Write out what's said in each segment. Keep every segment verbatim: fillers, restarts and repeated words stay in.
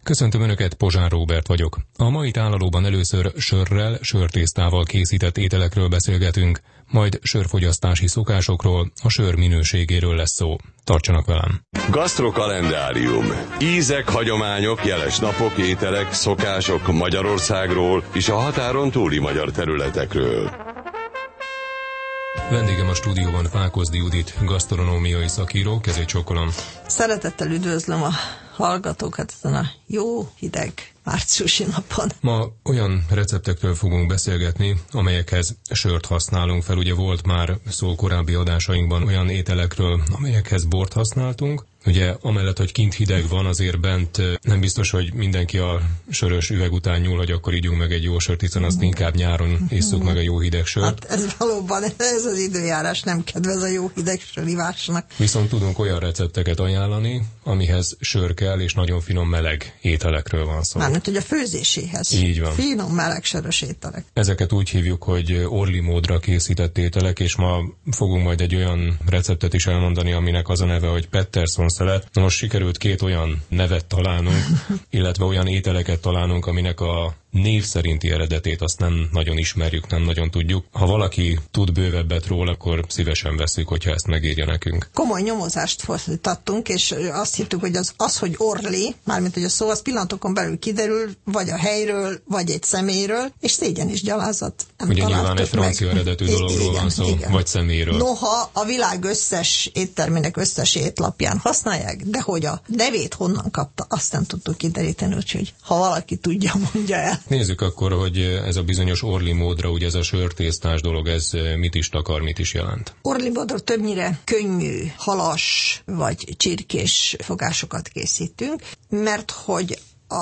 Köszöntöm Önöket, Pozsár Róbert vagyok. A mai tálalóban először sörrel, sörtésztával készített ételekről beszélgetünk, majd sörfogyasztási szokásokról, a sör minőségéről lesz szó. Tartsanak velem! Gasztrokalendárium. Ízek, hagyományok, jeles napok, ételek, szokások Magyarországról és a határon túli magyar területekről. Vendégem a stúdióban Fákozdi Judit, gasztronómiai szakíró, kezét csókolom. Szeretettel üdvözlöm a hallgatókat ezen a jó, hideg márciusi napon. Ma olyan receptekről fogunk beszélgetni, amelyekhez sört használunk fel. Ugye volt már szó korábbi adásainkban olyan ételekről, amelyekhez bort használtunk. Ugye amellett, hogy kint hideg van, azért bent nem biztos, hogy mindenki a sörös üveg után nyúl, hogy akkor ígyunk meg egy jó sört, hiszen azt inkább nyáron isszuk meg a jó hideg sört. Hát ez valóban, ez az időjárás nem kedvez a jó hideg sörivásnak. Viszont tudunk olyan recepteket ajánlani, amihez sör kell, és nagyon finom meleg ételekről van szó. Mármint, hogy a főzéséhez. Így van. Finom meleg sörös ételek. Ezeket úgy hívjuk, hogy orli módra készített ételek, és ma fogunk majd egy olyan receptet is elmondani, aminek az a neve, hogy Pettersson szelet. Na most sikerült két olyan nevet találnunk, illetve olyan ételeket találnunk, aminek a név szerinti eredetét azt nem nagyon ismerjük, nem nagyon tudjuk. Ha valaki tud bővebbet róla, akkor szívesen veszük, hogyha ezt megírja nekünk. Komoly nyomozást folytattunk, és azt hittük, hogy az, az hogy orli, mármint hogy a szó, az pillanatokon belül kiderül, vagy a helyről, vagy egy személyről, és szégyen is gyalázat. Nem ugye nyilván egy francia meg. eredetű dologról igen, van szó, igen. Vagy személyről. Noha a világ összes éttermének összes étlapján használják, de hogy a nevét honnan kapta, azt nem tudtuk kideríteni, úgyhogy ha valaki tudja, mondja el. Nézzük akkor, hogy ez a bizonyos orli módra, ugye ez a sörtésztás dolog, ez mit is takar, mit is jelent? Orli módra többnyire könnyű, halas vagy csirkés fogásokat készítünk, mert hogy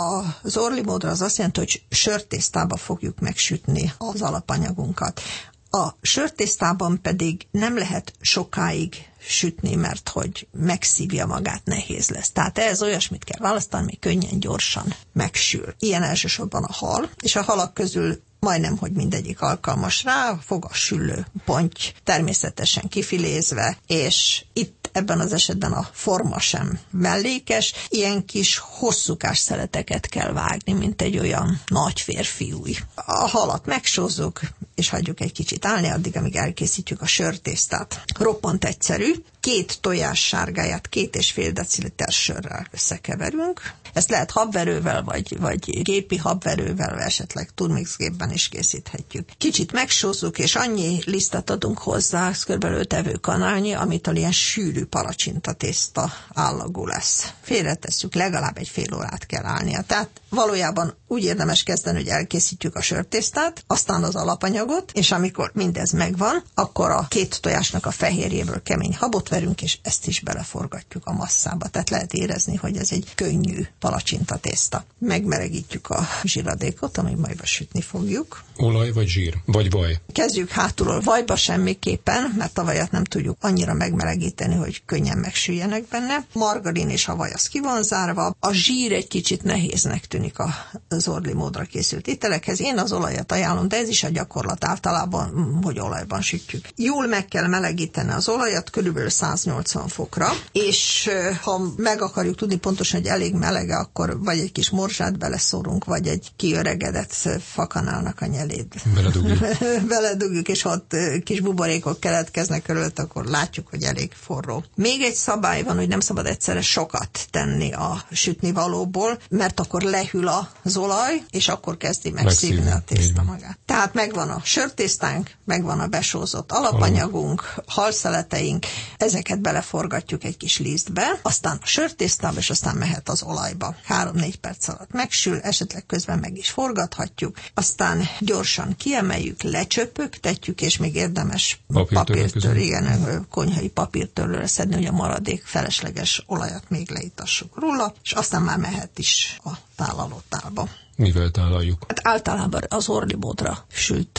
az orli módra az azt jelenti, hogy sörtésztába fogjuk megsütni az alapanyagunkat. A sörtésztában pedig nem lehet sokáig sütni, mert hogy megszívja magát, nehéz lesz. Tehát ehhez olyasmit kell választani, ami könnyen, gyorsan megsül. Ilyen elsősorban a hal, és a halak közül majdnem, hogy mindegyik alkalmas rá, fogassüllő ponty, természetesen kifilézve, és itt ebben az esetben a forma sem mellékes, ilyen kis hosszúkás szeleteket kell vágni, mint egy olyan nagy férfiúj. A halat megsózzuk, és hagyjuk egy kicsit állni, addig, amíg elkészítjük a sörtésztát. Roppant egyszerű, két tojás sárgáját két és fél deciliter sörrel összekeverünk. Ezt lehet habverővel, vagy, vagy gépi habverővel, vagy esetleg turmixgépben is készíthetjük. Kicsit megsózzuk, és annyi lisztet adunk hozzá, kb. öt evőkanálnyi, amitől ilyen sűrű palacsinta tészta állagú lesz. Félretesszük, legalább egy fél órát kell állnia. Tehát valójában úgy érdemes kezdeni, hogy elkészítjük a sörtésztát, aztán az alapanyagot, és amikor mindez megvan, akkor a két tojásnak a fehérjéből kemény habot verünk, és ezt is beleforgatjuk a masszába. Tehát lehet érezni, hogy ez egy könnyű palacsinta tészta. Megmelegítjük a zsíradékot, amit majd sütni fogjuk. Olaj vagy zsír? Vagy vaj? Kezdjük hátulról, vajba semmiképpen, mert a vajat nem tudjuk annyira megmelegíteni, hogy könnyen megsüljenek benne. Margarin és a vaj az ki van zárva. A zsír egy kicsit nehéznek tűnik az orli módra készült ételekhez. Én az olajat ajánlom, de ez is a gyakorlat általában, hogy olajban sütjük. Jól meg kell melegíteni az olajat, körülbelül száznyolcvan fokra, és ha meg akarjuk tudni pontosan, hogy elég melege, akkor vagy egy kis morzsát beleszórunk, vagy egy kiöregedett fakanálnak a nyelét. Beledugjuk. Beledugjuk, és ott kis buborékok keletkeznek körülött, akkor látjuk, hogy elég forró. Még egy szabály van, hogy nem szabad egyszerre sokat tenni a sütnivalóból, mert akkor lehűl az olaj, és akkor kezdi megszívni a tészta magát. Tehát megvan a sörtésztánk, megvan a besózott alapanyagunk, halszeleteink, ezeket beleforgatjuk egy kis lisztbe, aztán a sörtésztába, és aztán mehet az olajba. három-négy perc alatt megsül, esetleg közben meg is forgathatjuk, aztán gyorsan kiemeljük, lecsöpögtetjük, és még érdemes papírtől, igen, konyhai papírtörlőre szedni, hogy a maradék felesleges olajat még leitassuk róla, és aztán már mehet is a tálalótálba. Mivel tálaljuk? Hát általában az orli módra sült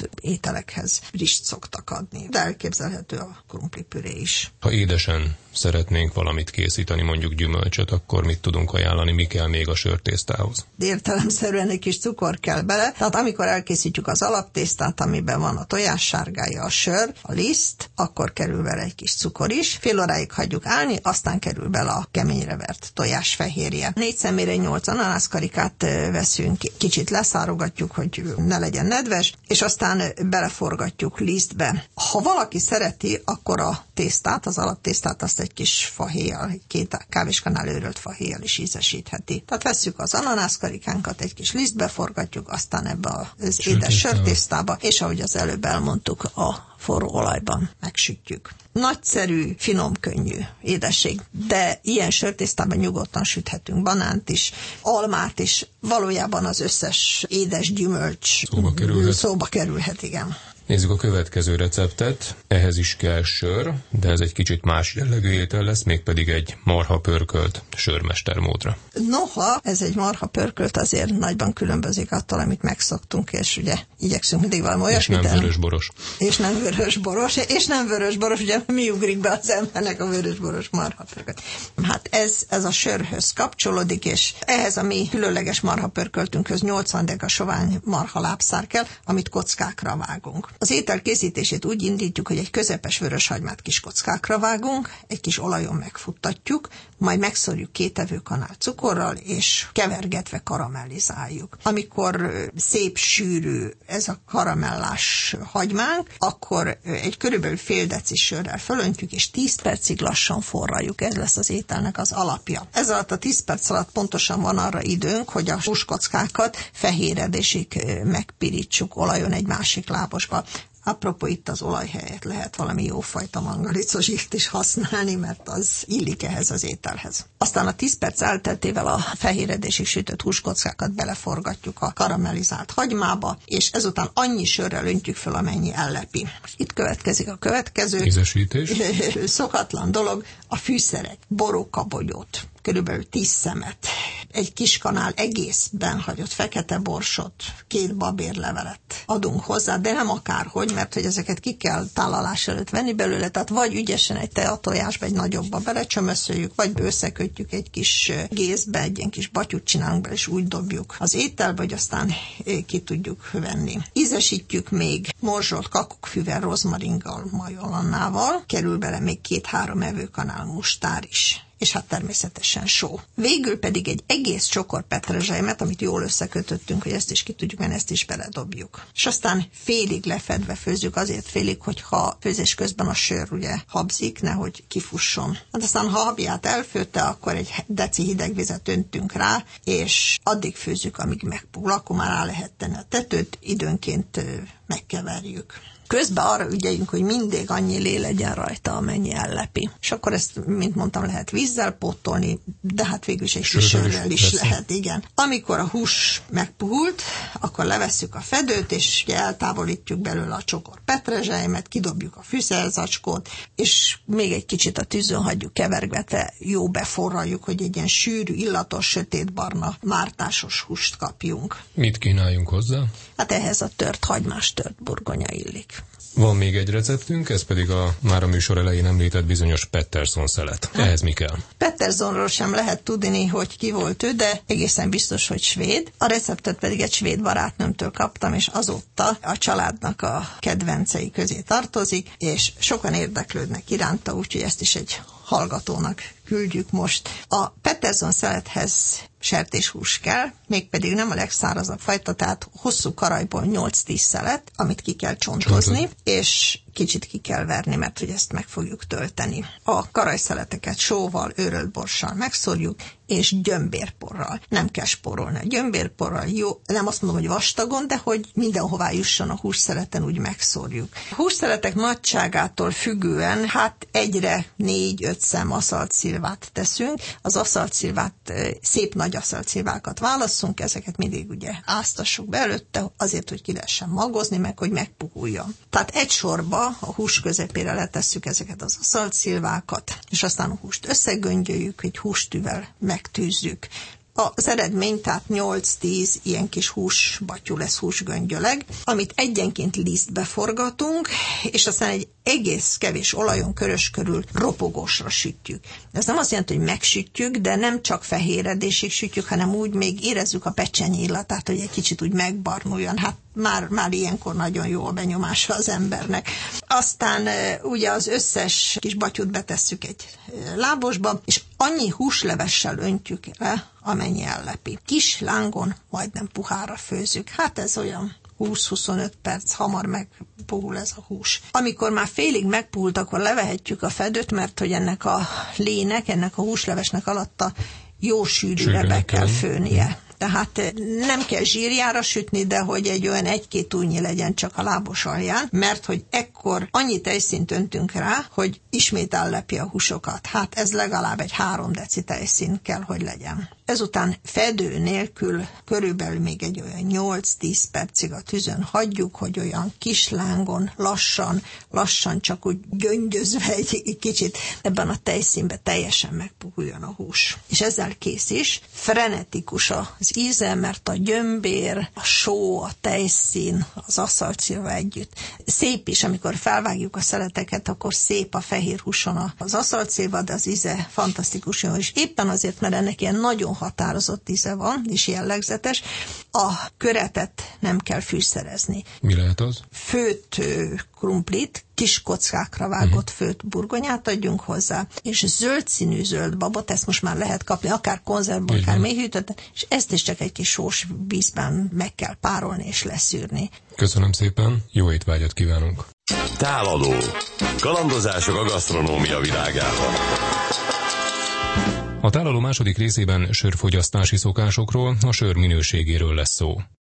ételekhez rist szoktak adni. De elképzelhető a krumplipüré is. Ha édesen szeretnénk valamit készíteni, mondjuk gyümölcsöt, akkor mit tudunk ajánlani, mi kell még a sörtésztához? Értelemszerűen egy kis cukor kell bele, tehát amikor elkészítjük az alaptésztát, amiben van a tojássárgája, a sör, a liszt, akkor kerül bele egy kis cukor is. Fél óráig hagyjuk állni, aztán kerül bele a keményre vert tojásfehérje. Négy szemére nyolc ananászkarikát veszünk, kicsit leszárogatjuk, hogy ne legyen nedves, és aztán beleforgatjuk lisztbe. Ha valaki szereti, akkor a tésztát, az alaptésztát azt egy kis fahéjjal, két kávéskanál őrölt fahéjjal is ízesítheti. Tehát vesszük az ananászkarikánkat, egy kis lisztbe forgatjuk, aztán ebbe az édes sörtésztába, és ahogy az előbb elmondtuk, a forró olajban megsütjük. Nagyszerű, finom, könnyű édesség, de ilyen sörtésztában nyugodtan süthetünk banánt is, almát is, valójában az összes édes gyümölcs szóba kerülhet. Szóba kerülhet, igen. Nézzük a következő receptet. Ehhez is kell sör, de ez egy kicsit más jellegű étel lesz, mégpedig egy marha pörkölt sörmestermódra. Noha ez egy marha pörkölt azért nagyban különbözik attól, amit megszoktunk, és ugye igyekszünk mindig valami olyasmit. És nem vörösboros. És nem vörösboros, és nem vörösboros, ugye mi ugrik be az embernek a vörösboros marha pörkölt. Hát ez, ez a sörhöz kapcsolódik, és ehhez a mi különleges marha pörköltünkhöz nyolcvan deka sovány marha lábszár kell, amit kockákra vágunk. Az étel készítését úgy indítjuk, hogy egy közepes vöröshagymát kis kockákra vágunk, egy kis olajon megfuttatjuk, majd megszórjuk két evőkanál cukorral, és kevergetve karamellizáljuk. Amikor szép sűrű ez a karamellás hagymánk, akkor egy körülbelül fél deci sörrel fölöntjük, és tíz percig lassan forraljuk. Ez lesz az ételnek az alapja. Ez alatt a tíz perc alatt pontosan van arra időnk, hogy a húskockákat fehéredésig megpirítsuk olajon egy másik lábosba. Apropó, itt az olaj helyett lehet valami jófajta mangalicozsírt is használni, mert az illik ehhez az ételhez. Aztán a tíz perc elteltével a fehéredésig sütött húskockákat beleforgatjuk a karamellizált hagymába, és ezután annyi sörrel öntjük fel, amennyi ellepi. Itt következik a következő ízesítés. Szokatlan dolog, a fűszerek, borókabogyót, körülbelül tíz szemet, egy kis kanál egészben hagyott fekete borsot, két babérlevelet adunk hozzá, de nem akárhogy, mert hogy ezeket ki kell tálalás előtt venni belőle, tehát vagy ügyesen egy teatojásba, egy nagyobba belecsömöszöljük, vagy összekötjük egy kis gézbe, egy ilyen kis batyút csinálunk bele, és úgy dobjuk az ételbe, hogy aztán ki tudjuk venni. Ízesítjük még morzsolt kakukkfűvel, rozmaringgal, majolannával, kerül bele még két-három evőkanál mustár is, és hát természetesen só. Végül pedig egy egész csokor petrezselymet, amit jól összekötöttünk, hogy ezt is ki tudjuk venni, ezt is beledobjuk. És aztán félig lefedve főzzük, azért félig, hogyha főzés közben a sör ugye habzik, nehogy kifusson. Hát aztán ha habját elfőtte, akkor egy deci hideg vizet öntünk rá, és addig főzzük, amíg megpuhul, akkor már rá lehet tenni a tetőt, időnként megkeverjük. Közben arra ügyeljünk, hogy mindig annyi lé legyen rajta, amennyi ellepi. És akkor ezt, mint mondtam, lehet vízzel pótolni, de hát végül is egy sörrel is, is lehet, igen. Amikor a hús megpuhult, akkor levesszük a fedőt, és ugye eltávolítjuk belőle a csokor petrezselymet, kidobjuk a fűszerzacskót, és még egy kicsit a tűzön hagyjuk kevergetve, jó beforraljuk, hogy egy ilyen sűrű, illatos, sötétbarna, mártásos húst kapjunk. Mit kínáljunk hozzá? Hát ehhez a tört hagymás, tört burgonya illik. Van még egy receptünk, ez pedig a már a műsor elején említett bizonyos Pettersson szelet. Ehhez mi kell? Petterssonról sem lehet tudni, hogy ki volt ő, de egészen biztos, hogy svéd. A receptet pedig egy svéd barátnőmtől kaptam, és azóta a családnak a kedvencei közé tartozik, és sokan érdeklődnek iránta, úgyhogy ezt is egy hallgatónak küldjük most. A Pettersson szelethez sertéshús kell, mégpedig nem a legszárazabb fajta, tehát hosszú karajból nyolc-tíz szelet, amit ki kell csontozni, Csontot. és kicsit ki kell verni, mert hogy ezt meg fogjuk tölteni. A karajszeleteket sóval, őrölt borssal megszórjuk, és gyömbérporral. Nem kell spórolni a gyömbérporral, jó, nem azt mondom, hogy vastagon, de hogy mindenhová jusson a hússzeleten, úgy megszórjuk. A hússzeletek nagyságától függően, hát egyre négy-öt szem aszaltszilvát teszünk. Az aszaltszilvát, szép nagy aszaltszilvákat válasszunk, ezeket mindig ugye áztassuk be előtte, azért, hogy ki lehessen magozni, meg hogy megpuhuljon. Tehát egy sorba a hús közepére letesszük ezeket az aszaltszilvákat, és aztán a húst összegöngyöljük, egy hústűvel megtűzzük. Az eredmény tehát nyolc-tíz ilyen kis húsbatyú lesz, húsgöngyöleg, amit egyenként lisztbe forgatunk, és aztán egy egész kevés olajon körös körül ropogósra sütjük. Ez nem azt jelenti, hogy megsütjük, de nem csak fehéredésig sütjük, hanem úgy még érezzük a pecsenye illatát, hogy egy kicsit úgy megbarnuljon. Hát már, már ilyenkor nagyon jó a benyomása az embernek. Aztán ugye az összes kis batyút betesszük egy lábosba, és annyi húslevessel öntjük le, amennyi ellepi. Kis lángon majdnem puhára főzzük. Hát ez olyan húsz-huszonöt perc, hamar megpuhul ez a hús. Amikor már félig megpuhult, akkor levehetjük a fedőt, mert hogy ennek a lének, ennek a húslevesnek alatta jó sűrűre be kell főnie. Tehát nem kell zsírjára sütni, de hogy egy olyan egy-két ujjnyi legyen csak a lábos alján, mert hogy ekkor annyi tejszínt öntünk rá, hogy ismét ellepi a húsokat. Hát ez legalább egy három deci tejszín kell, hogy legyen. Ezután fedő nélkül körülbelül még egy olyan nyolc-tíz percig a tűzön hagyjuk, hogy olyan kis lángon lassan, lassan csak úgy gyöngyözve egy kicsit ebben a tejszínbe teljesen megpuhuljon a hús. És ezzel kész is. Frenetikus az íze, mert a gyömbér, a só, a tejszín, az aszalcilva együtt. Szép is, amikor felvágjuk a szeleteket, akkor szép a fehér húson az aszalcilva, de az íze fantasztikus jó. És éppen azért, mert ennek ilyen nagyon határozott íze van, és jellegzetes, a köretet nem kell fűszerezni. Mi lehet az? Főtt krumplit, kis kockákra vágott főtt burgonyát adjunk hozzá, és zöld színű zöld babot, ezt most már lehet kapni, akár konzervból, akár mélyhűtőt, és ezt is csak egy kis sós vízben meg kell párolni és leszűrni. Köszönöm szépen, jó étvágyat kívánunk! Tálaló. Kalandozások a gasztronómia világában. A tálaló második részében sörfogyasztási szokásokról, a sör minőségéről lesz szó.